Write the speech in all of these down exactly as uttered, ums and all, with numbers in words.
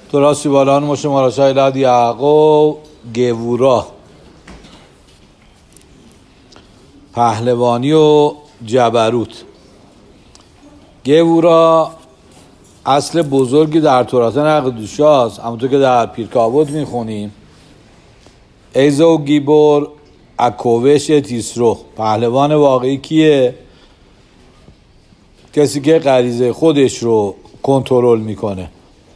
تو راستی بالان ما شما شایلاد یعقوب گوورا پهلوانی و جبروت. گوورا اصل بزرگی در تورات نقدوش هست، همونطور که در پیرکاوت میخونیم. ایزو گیبور اکووش تیسرو، پهلوان واقعی کیه؟ کسی که غریزه خودش رو کنترل میکنه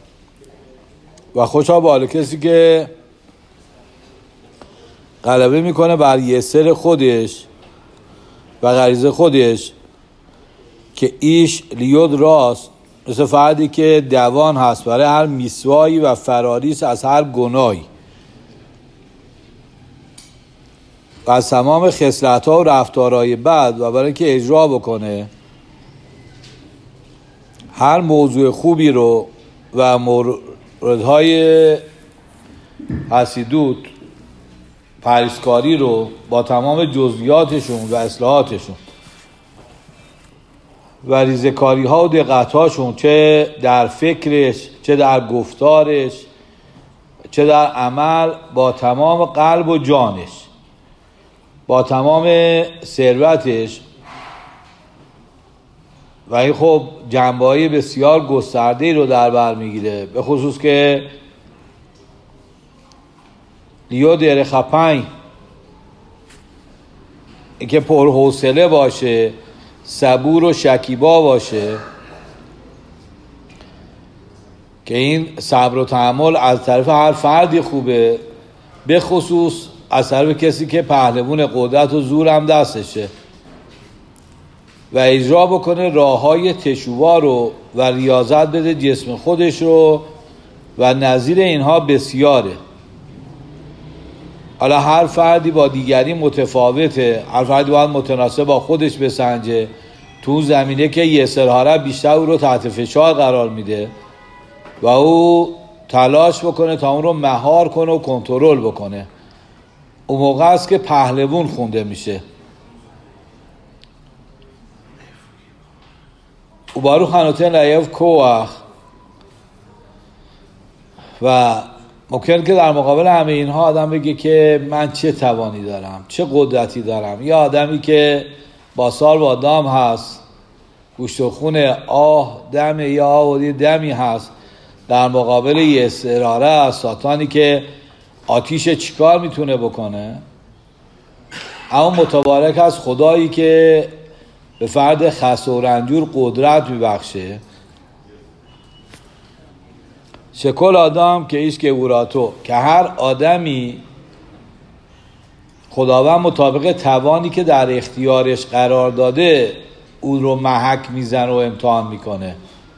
و خوشا باله کسی که غلبه میکنه بر یسر خودش و غریزه خودش، که ایش لیود راست، مثل فردی که دوان هست برای هر میسوایی و فراریس از هر گناهی و از تمام خصلت‌ها و رفتارهای بد، و برای اینکه اجرا بکنه هر موضوع خوبی رو و موردهای حسیدوت پریسکاری رو با تمام جزئیاتشون و اصلاحاتشون و ریزکاری ها و دقت هاشون، چه در فکرش، چه در گفتارش، چه در عمل، با تمام قلب و جانش، با تمام ثروتش. و این خب جنبه‌های بسیار گسترده‌ای رو در بر میگیره، به خصوص که لیو در خپنگ، این که پرحوصله باشه، صبور و شکیبا باشه، که این صبر و تحمل از طرف هر فردی خوبه، به خصوص از طرف کسی که پهلوان قدرت و زور هم دستشه، و اجرا بکنه راههای تشووا رو و ریاضت بده جسم خودش رو، و نظیر اینها بسیاره. حالا هر فردی با دیگری متفاوته، هر فردی باید متناسب با خودش بسنجه تو زمینه که یسرهاره بیشتر او رو تحت فشار قرار میده و او تلاش بکنه تا اون رو مهار کنه و کنترل بکنه. اون موقع است که پهلوان خونده میشه. او بارو خانوتن لیف کوخ، و ممکنه که در مقابل همه اینها آدم بگه که من چه توانی دارم، چه قدرتی دارم. یا آدمی که با سال با دام هست، گوشت و خون آه دم یا آه دمی هست، در مقابل یه سراره از ساتانی که آتیش چیکار میتونه بکنه. اما متبارک از خدایی که به فرد خس و رنجور قدرت میبخشه. شکل آدم که ایش گوراتو، که هر آدمی خداوند مطابق توانی که در اختیارش قرار داده او رو محک میزنه و امتحان میکنه.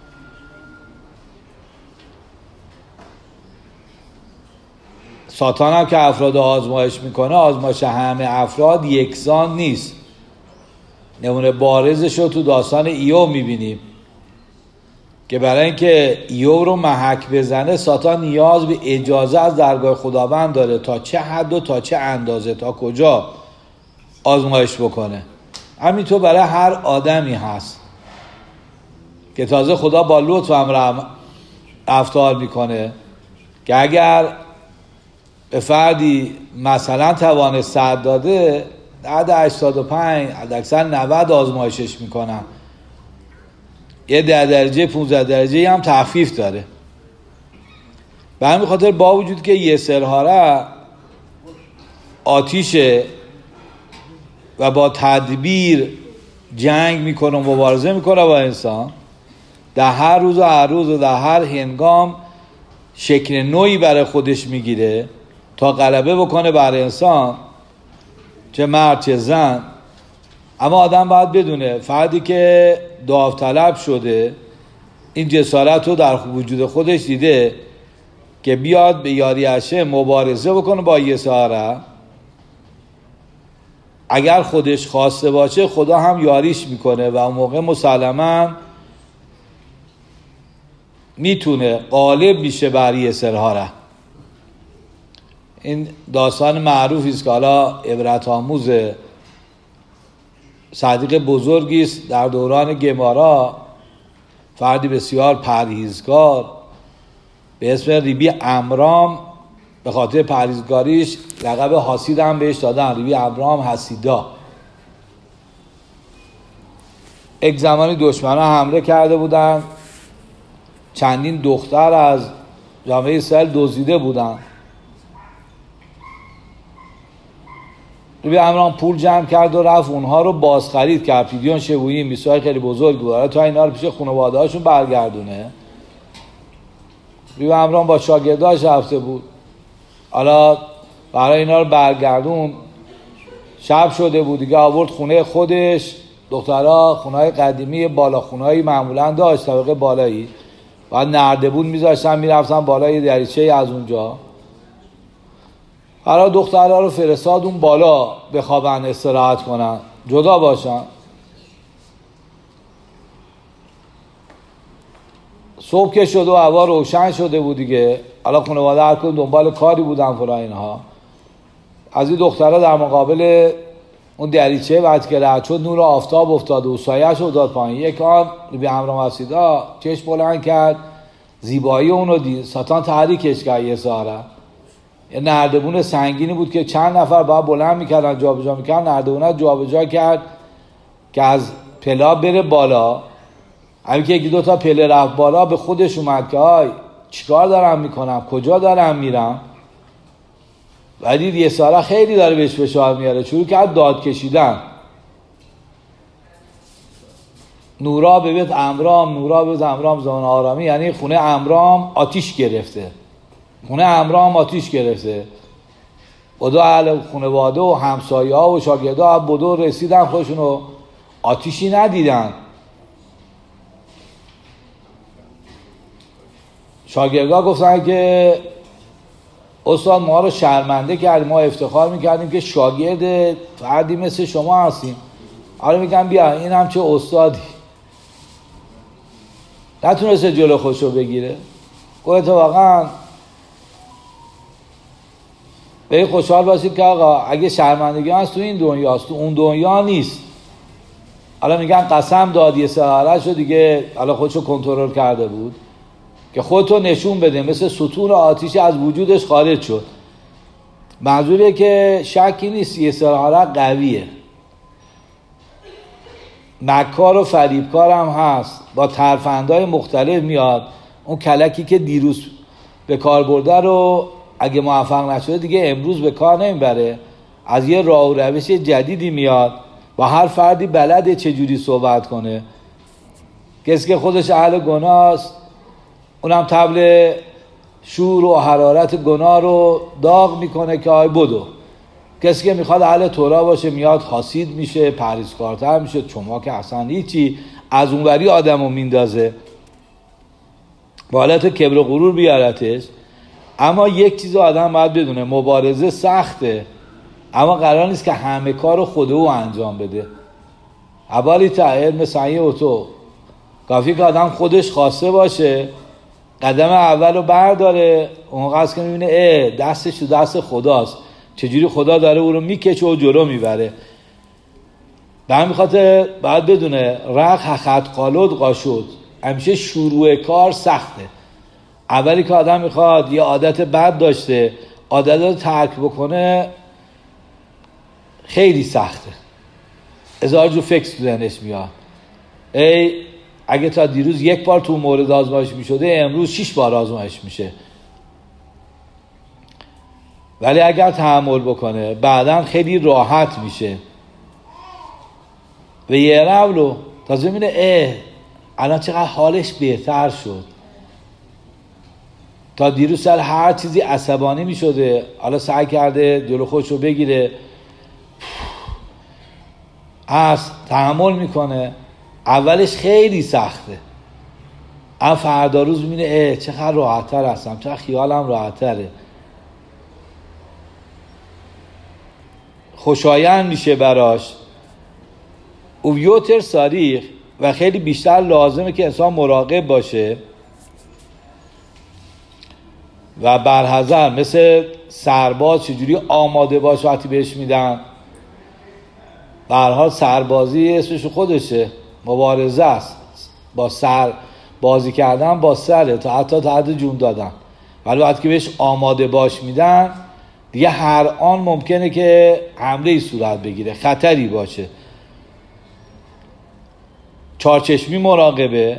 ساتان هم که افراد آزمایش میکنه، آزمایش همه افراد یکسان نیست. نمونه بارزش رو تو داستان ایوب میبینیم که برای اینکه ایوب رو محک بزنه، ساتان نیاز به اجازه از درگاه خداوند داره تا چه حد و تا چه اندازه، تا کجا آزمایش بکنه. همینطور برای هر آدمی هست که تازه خدا با لطف هم رفتار میکنه که اگر به فردی مثلا توان صد داده، بعد هشتاد و پنج حداکثر نود آزمایشش میکنن. یه ده درجه پونزده درجه هم تخفیف داره. به همین خاطر با وجود که یه سرهاره آتیشه و با تدبیر جنگ میکنه و مبارزه میکنه با انسان، در هر روز و هر روز و در هر هنگام شکل نوعی برای خودش میگیره تا غلبه بکنه بر انسان، چه مرد چه زن. اما آدم باید بدونه فردی که داوطلب شده، این جسارت رو در وجود خودش دیده که بیاد به یاری هشه مبارزه بکنه با یساره، اگر خودش خواسته باشه خدا هم یاریش میکنه و اون موقع مسلماً میتونه غالب میشه بر یسرهاره. این داستان معروفی است که حالا عبرت آموز صدیق بزرگی است در دوران گمارا، فردی بسیار پرهیزگار، به اسم ریبی عمرام، به خاطر پرهیزگاریش لقب حاسید هم بهش دادن، ریبی عمرام حسیدا. یک زمانی دشمنان حمله کرده بودن، چندین دختر از جامعه اسرائیل دزدیده بودن. ریبی عمرام پول جمع کرد و رفت اونها رو بازخرید کرد. پیدیون شبویی میسوهای خیلی بزرگ بود تا اینا رو پیش خانواده هاشون برگردونه. ریبی عمرام با شاگرداش رفته بود، حالا برای اینا رو برگردون. شب شده بود دیگه، آورد خونه خودش. دخترها خونه‌های قدیمی بالا خونه‌ای معمولا داشت، طبقه بالایی، بعد نردبون میذاشتن میرفتن بالای دریچه از اونجا. حالا دخترها رو فرستاد اون بالا بخوابن، استراحت کنن، جدا باشن. صبح که شد و هوا روشن شده بود دیگه، حالا خانواده هر کدوم دنبال کاری بودن فلان اینها. از این دخترها در مقابل اون دریچه وقتی که رد شد نور آفتاب افتاد و سایه‌اش افتاد پایین. یک آن ریبی عمرام حسیدا چشم بلند کرد، زیبایی اونو دید. ساتان تحریکش کرد یه ساره. یه نردبون سنگینی بود که چند نفر باید بلند میکردن جابجا میکردن. نردبونه جابجا کرد که از پلا بره بالا. همین که یکی دو تا پله رفت بالا، به خودش اومد که آی چیکار دارم میکنم، کجا دارم میرم. و دید یه ساره خیلی داره بهش فشار میاره. شروع کرد داد کشیدن. نورا به بیت عمرام، نورا به بیت عمرام زمان آرامی، یعنی خونه عمرام آتیش گرفته. خونه عمرام آتیش گرفته. بدو اهل خانواده و همسایه ها و شاگرده ها بدو رسیدن، خودشونو آتیشی ندیدن. شاگرده ها گفتن که استاد ما رو شرمنده کردیم، ما افتخار میکردیم که شاگرد فردی مثل شما هستیم. حالا میگم بیا این هم چه استادی. نتونسته جلو خودشو بگیره. گفت واقعا به خوشحال باشید که آقا اگه شرمندگی هست تو این دنیاست، تو اون دنیا نیست. حالا میگن قسم داد یه سهارش رو دیگه، حالا خودشو کنترل کرده بود که خودتو نشون بده، مثل ستون آتیش از وجودش خارج شد. منظوره که شکی نیست یه سهاره قویه، مکار و فریبکار هم هست، با ترفندهای مختلف میاد. اون کلکی که دیروز به کار برده رو اگه موفق نشده دیگه امروز به کار نمیبره. از یه راه و روش جدیدی میاد و هر فردی بلده چجوری صحبت کنه. کسی که خودش اهل گناه است اونم طبل شور و حرارت گناه رو داغ میکنه که آی بدو. کسی که میخواد اهل تورا باشه میاد حاسید میشه، پرهیزکارتر میشه. شما که اصلا هیچی، از اونوری آدم رو میندازه، با حالت کبر و غرور بیارتش. اما یک چیز آدم باید بدونه، مبارزه سخته، اما قرار نیست که همه کار رو خود او انجام بده. اولی تا علم سعی اوتو، کافی که آدم خودش خواسته باشه، قدم اول رو برداره. اون قصد که میبینه اه دستش تو دست خداست، چجوری خدا داره او رو میکشه و جلو میبره. به همین خاطر باید بدونه رق خط قالود قاشد، همیشه شروع کار سخته. اولی که آدم میخواد یه عادت بد داشته، عادت رو ترک بکنه خیلی سخته. هزار جو فکر تو ذهنش میاد. ای اگه تا دیروز یک بار تو مورد آزمایش میشده، امروز شش بار آزمایش میشه. ولی اگر تحمل بکنه بعداً خیلی راحت میشه. و یه رولو تازه میبینه اه الان چقدر حالش بهتر شد. تا دیروز سر هر چیزی عصبانی میشده، حالا سعی کرده جلو خودش رو بگیره، از تحمل میکنه. اولش خیلی سخته، اما فردا روز میبینه اه چقدر راحت‌تر هستم، چقدر خیالم راحت‌تره، خوشایند میشه براش. اویوتر ساریخ و خیلی بیشتر لازمه که انسان مراقب باشه و برحذر، مثل سرباز چجوری آماده باشه وقتی بهش میدن. به هر حال سربازی اسمش خودشه، مبارزه است، با سر بازی کردن با سره، تا حتی تا حد جون دادن. ولی وقتی که بهش آماده باش میدن دیگه هر آن ممکنه که حمله صورت بگیره، خطری باشه. چارچشمی مراقبه.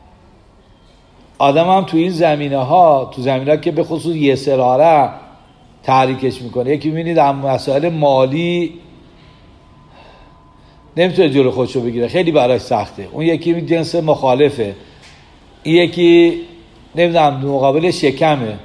آدم هم تو این زمینه ها، تو زمینه ها که به خصوص یه سراره تحریکش میکنه. یکی میبینید در مسائل مالی نمیتونه جلو خودشو بگیره، خیلی براش سخته. اون یکی جنس مخالفه، این یکی نمیدونم مقابل شکمه.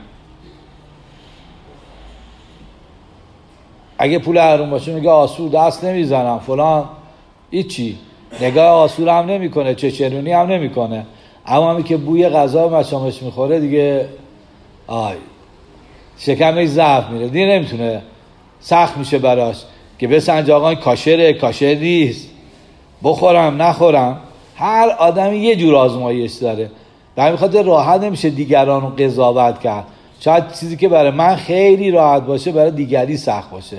اگه پول حروم باشه میگه آسور دست نمیزنم فلان، هیچی نگاه آسور هم نمیکنه، چچرونی هم نمیکنه. اما همی که بوی غذا و مشامش میخوره دیگه آی شکمش ضعف میره، دیگه نمیتونه، سخت میشه براش که بسنج آقا این کاشره کاشر نیست، بخورم نخورم. هر آدمی یه جور آزمایش داره، در همین خاطر راحت نمیشه دیگران رو قضاوت کرد. شاید چیزی که برای من خیلی راحت باشه برای دیگری سخت باشه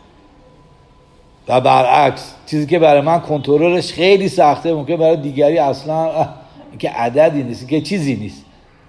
و برعکس، چیزی که برای من کنترلش خیلی سخته ممکن برای دیگری اصلا که عددی نیست، که چیزی نیست.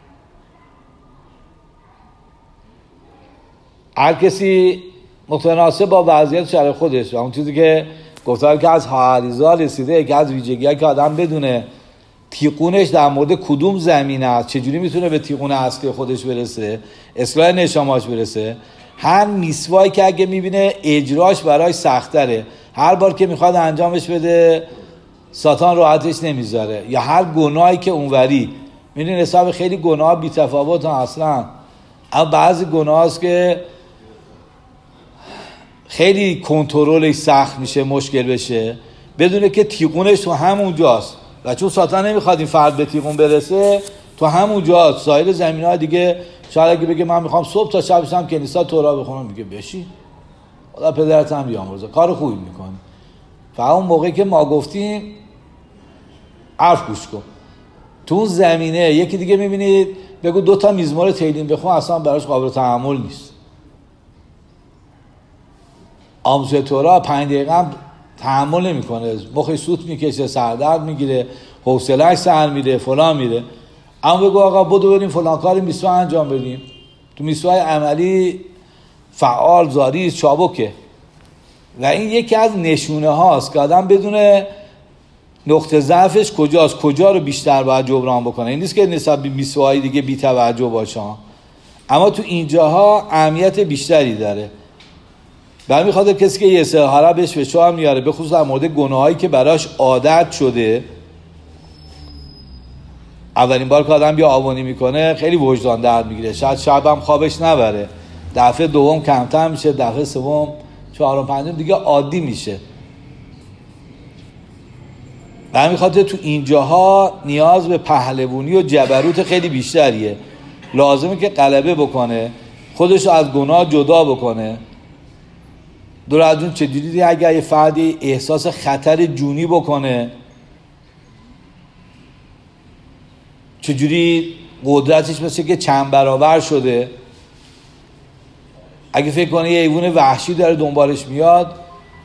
هر کسی متناسب با وضعیت شرع خودش. و اون چیزی که گفتم که از حاریزا رسیده که از ویژگی‌ها که آدم بدونه تیقونش در مورد کدوم زمینه است، چجوری میتونه به تیقون اصلی خودش برسه، اصلاح نشاماش برسه. هر میسوایی که اگه میبینه اجراش برای سخت‌تره، هر بار که میخواد انجامش بده ساتان راحتش نمیذاره. یا هر گناهی که اونوری میدونی حساب خیلی گناه بی تفاوت اصلا، اما بعضی گناه هست که خیلی کنترلش سخت میشه، مشکل بشه، بدونه که تیقونش تو همون جاست. و چون ساتان نمیخواد این فرد به تیقون برسه، تو همون جاست. سایر زمینه‌ها دیگه شاید اگه بگه من میخوام صبح تا شب بشم کنیسا تورا بخونم، میگه بشی خدا پدرت هم بیامرزه، کار خوبی میکنی. فهم اون موقعی که ما گفتیم حرف گوش کن. تو اون زمینه یکی دیگه میبینید بگو دو تا میزمار تیلیم بخون، اصلا براش قابل تحمل نیست. آموزش تورا پنج دقیقه هم تحمل نمیکنه، مخش سوت میکشه، سردرد میگیره، حوصله‌اش سر میره، فلان میره. اما بگو آقا بدو بریم فلان کاری میسوا انجام بدیم، تو میسوای عملی فعال، زاری، چابکه. و این یکی از نشونه هاست که آدم بدونه نقطه ضعفش کجاست، کجا رو بیشتر باید جبران بکنه. این نیست که نسبت به میسوای دیگه بی توجه باشه، اما تو اینجاها اهمیت بیشتری داره. برای میخواد کسی که یه سرحاله بهش فشار میاره، به خصوص در مورد گناهایی که براش عادت شده، اولین بار که آدم بیا آوانی میکنه خیلی وجدان درد میگیره، شاید شب هم خوابش نبره، دفعه دوم کمتر میشه، دفعه سوم، چهارم، پنجم دیگه عادی میشه. برای میخواد تو اینجاها نیاز به پهلوانی و جبروت خیلی بیشتریه. لازمه که غلبه بکنه، خودش رو از گناه جدا بکنه. دور از اون چجوری اگر یه فردی احساس خطر جونی بکنه، چجوری قدرتش مثل که چند برابر شده. اگه فکر کنه یه حیوان وحشی داره دنبالش میاد،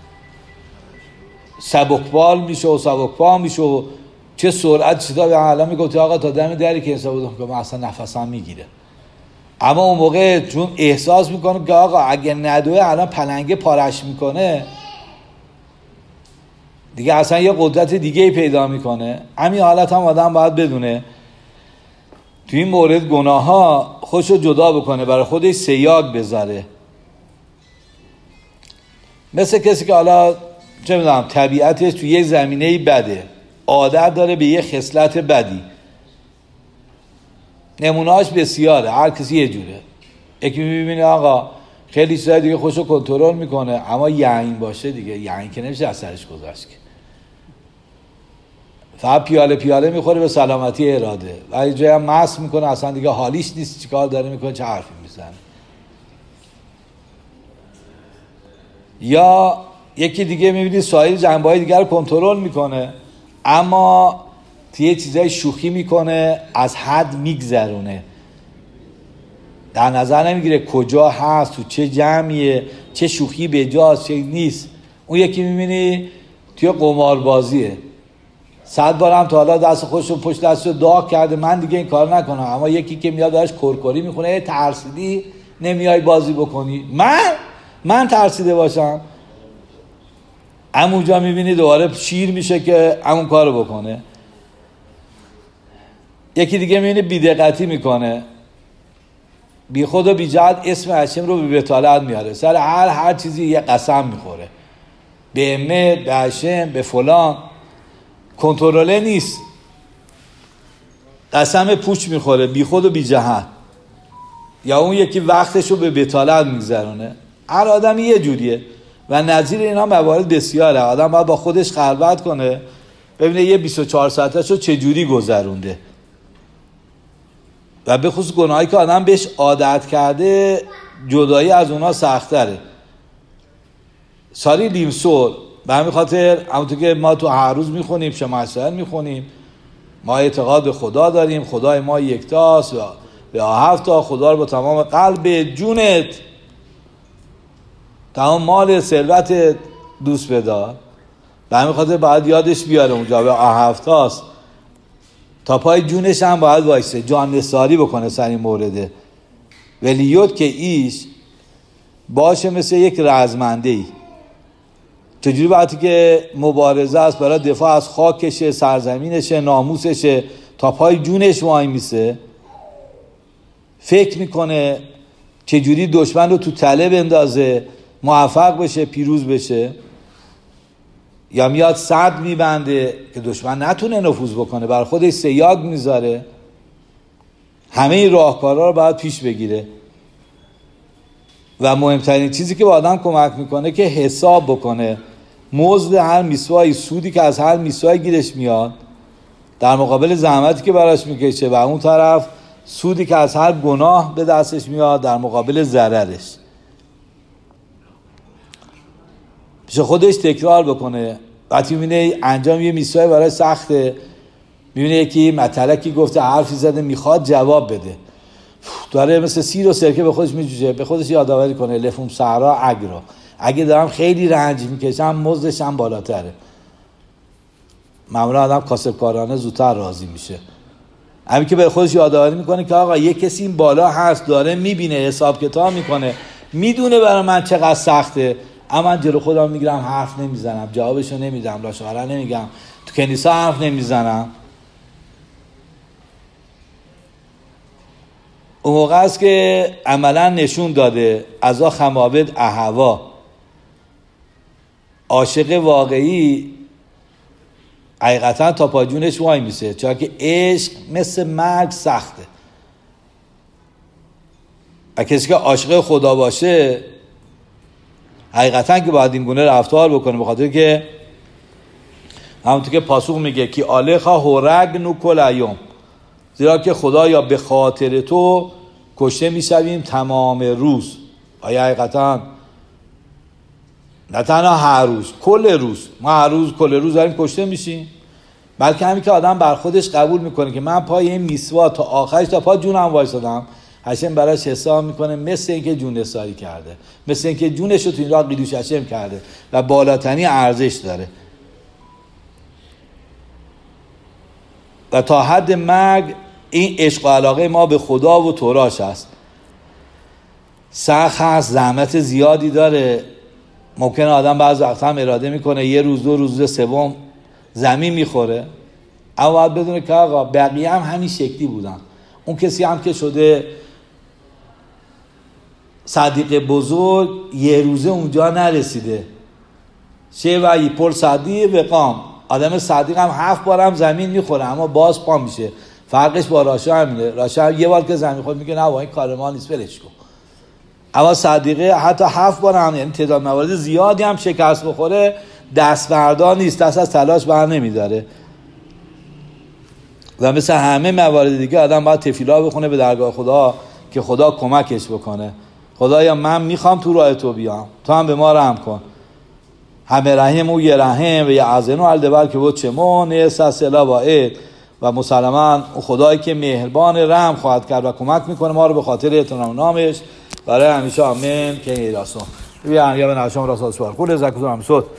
سبکبال میشه و سبکپا میشه و چه سرعت چیزا. به الان میگفت آقا تا دم دری که حساب بودم که من اصلا نفسم میگیره. اما اون موقع چون احساس میکنه که آقا اگه ندوه الان پلنگه پارش میکنه، دیگه اصلا یه قدرت دیگه ای پیدا میکنه. همین حالت هم آدم باید بدونه تو این مورد گناه ها خودشو جدا بکنه، برای خودش سیاق بذاره. مثل کسی که حالا چه میدونم طبیعتش تو یه زمینه‌ای بده، عادت داره به یه خصلت بدی. نمونه‌اش بسیاره، هر کسی یه جوره. یکی میبینه آقا خیلی چیزای دیگه خودشو کنترل میکنه، اما یعین باشه دیگه، یعین که نمیشه از سرش گذاشت که. فقط پیاله پیاله میخوره به سلامتی اراده و یه جایی هم مست میکنه، اصلا دیگه حالیش نیست چیکار داره میکنه، چه حرفی میزنه. یا یکی دیگه میبینی سایر جنبه‌های دیگر رو کنترل میکنه، اما یه چیزای شوخی میکنه، از حد میگذرونه، در نظر نمیگیره کجا هست، تو چه جمعیه، چه شوخی به جاست، چه نیست. اون یکی میبینی توی قماربازیه، صد بارم تا حالا دست خودشو پشت دستشو داغ کرده من دیگه این کار نکنم، اما یکی که میاد داشت کرکری میخونه ترسیدی نمیای بازی بکنی، من من ترسیده باشم؟ همونجا میبینی دوباره شیر میشه که همون کارو بکنه. یکی دیگه میبینی بی‌دقتی میکنه، بی خود و بی جهت اسم هشم رو به بطالت میاره، سر هر هر چیزی یه قسم میخوره، به امه، به هشم، به فلان، کنترله نیست، قسم پوچ میخوره بی خود و بی جهت. یا اون یکی وقتشو به بطالت میگذرونه. هر آدمی یه جوریه و نظیر اینا موارد بسیاره. آدم باید با خودش خلوت کنه ببینه یه بیست و چهار ساعتشو چجوری گذرونده و به خصوص گناهی که آدم بهش عادت کرده جدایی از اونا سخت‌تره. ساری لیمسول به همین خاطر همونطور که ما تو هر روز میخونیم شمعسل میخونیم، ما اعتقاد به خدا داریم، خدای ما یکتاست و به هفتا خدا رو با تمام قلب جونت تمام مال ثروتت دوست بدار. به همین خاطر باید یادش بیاره اونجا به هفتاست، تا پای جونش هم باید وایسه، جان نثاری بکنه سر این مورده. ولیوت که ایش باشه مثل یک رزمنده ای، چجوری وقتی که مبارزه است برای دفاع از خاکشه، سرزمینشه، ناموسشه، تا پای جونش وای میسه، فکر میکنه چجوری دشمن رو تو تله بندازه، موفق بشه، پیروز بشه. یا میاد سد میبنده که دشمن نتونه نفوذ بکنه، بر خودش سیاگ میذاره. همه این راهکارها رو باید پیش بگیره و مهمترین چیزی که با آدم کمک میکنه که حساب بکنه مزد هر میسوایی، سودی که از هر میسوایی گیرش میاد در مقابل زحمتی که براش میکشه و اون طرف سودی که از هر گناه به دستش میاد در مقابل ضررش. پیش خودش تکرار بکنه. وقتی میبینه انجام یه میسوای برای سخته، میبینه یکی مطلقی گفته حرفی زده میخواد جواب بده، داره مثل سیر و سرکه به خودش میجوشه، به خودش یادآوری کنه لفوم صحرا اگرا، اگه دارم خیلی رنج میکشم مزدش هم بالاتره. معمولا آدم کاسبکارانه زودتر راضی میشه. همین که به خودش یادآوری میکنه که آقا یه کسی این بالا هست، داره میبینه، حساب کتاب میکنه، میدونه برای من چقدر سخته، اما من جلو خودم میگیرم حرف نمیزنم، جوابشو نمیدم، لاشخوره نمیگم، تو کنیسا حرف نمیزنم. اون موقع است که عملا نشون داده ازا خمابد اهوا، عاشق واقعی حقیقتا تا پاجونش وای میسه، چون که عشق مثل مرگ سخته. کسی که عاشق خدا باشه حقیقتا که باید این گونه رفتار بکنه، به خاطر که همونطور که پاسخ میگه کی آلخا هورگ نو کل ایوم، زیرا که خدا یا به خاطر تو کشته میشویم تمام روز. آیا حقیقتا نه تنها هر روز، کل روز، ما هر روز کل روز داریم کشته میشیم؟ بلکه همین که آدم بر خودش قبول میکنه که من پای این میسوا تا آخرش تا پا جونم وایسادم، هشم براش حساب میکنه مثل اینکه جون نثاری کرده، مثل اینکه جونش رو تو این راه قیدوش هشم کرده و بالاتنی ارزش داره. و تا حد مرگ این عشق و علاقه ما به خدا و توراش هست. سخت هست، زحمت زیادی داره، ممکنه آدم بعض وقت هم اراده میکنه یه روز دو روز سوم زمین میخوره، اما باید بدونه که آقا بقیه هم همین شکلی بودن. اون کسی هم که شده صدیق بزرگ یه روزه اونجا نرسیده، شه و یپر صدیق وقام، آدم صدیق هم هفت بار هم زمین میخوره اما باز پا میشه. فرقش با راشا همینه، راشا هم یه بار که زمین خود میگه نه با این کار ما نیست ولش کن، اما صدیقه حتی هفت بار هم، یعنی تعداد موارد زیادی هم شکست بخوره دست بردار نیست، دست از تلاش بر نمیداره. و مثل همه موارد دیگه آدم باید تفیلا بخونه به درگاه خدا که خدا کمکش بکنه. خدایا من میخوام تو راه تو بیام، تو هم به ما رحم کن. همه رحیم و یه رحم و یه عزنو الدبر که بود چمون نیست سلا باید. و مسلمان خدایی که مهربان رحم خواهد کرد و کمک میکنه ما رو به خاطر اعتنام نامش برای همیشه. آمین که ایراسون بیان یا به نشام رسال سوال کل زکوزم سود